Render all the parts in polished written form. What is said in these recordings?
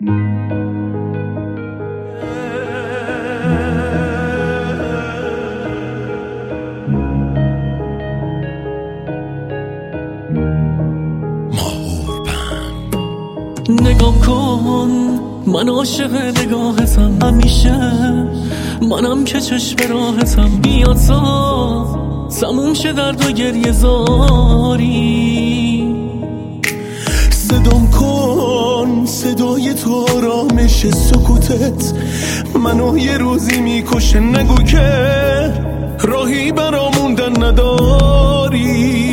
نگام کن، من عاشق نگاهتم همیشه، منم که چشم راهتم. بیا تا تموم شه درد و گریه زاری. صدام کن، صدای تو آرامش سکوتت منو یه روزی میکشه. نگو که راهی برا موندن نداری.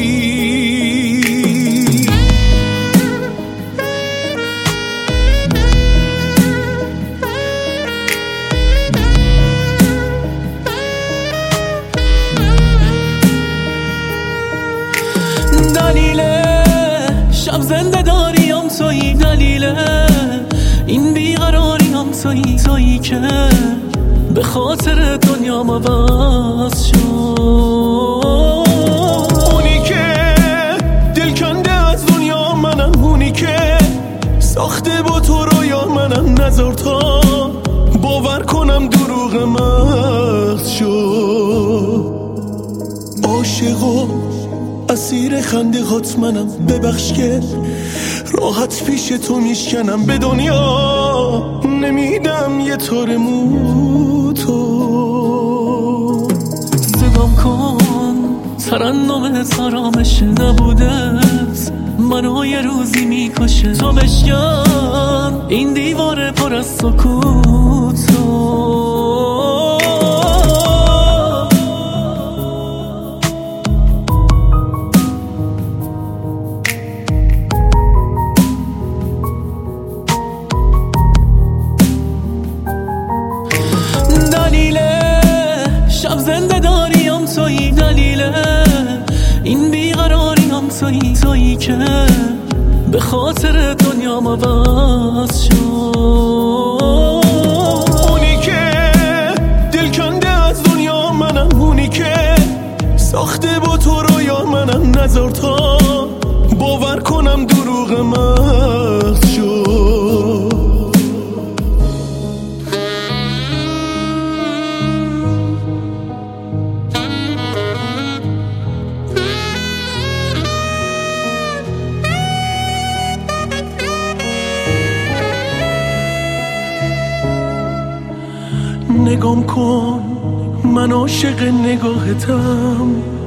دلیل شب زنده داریم تویی، دلیل این بیقراریم تویی که به خاطر دنیام عوض شد. اونی که دل کنده از دنیا منم، اونی که ساخته با تو رویا منم. نذار تا باور کنم دروغ مغز شد. عاشق و اسیر خنده هات منم، ببخش که راحت پیش تو میشکنم. به دنیا نمیدم یه تار مو تو. صدام کن، ترنم آرامش نبودت منو یه روزی میکشه. تو بشکن این دیوار پر از سکوتو. دلیل شب زنده داریم تویی، دلیل این بیقراریم تویی که به خاطر دنیام عوض شد. اونی که دل کنده از دنیا منم، اونی که ساخته با تو رویا منم. نذار تا باور کنم دروغ مغز شد. نگام کن، من عاشق نگاهتم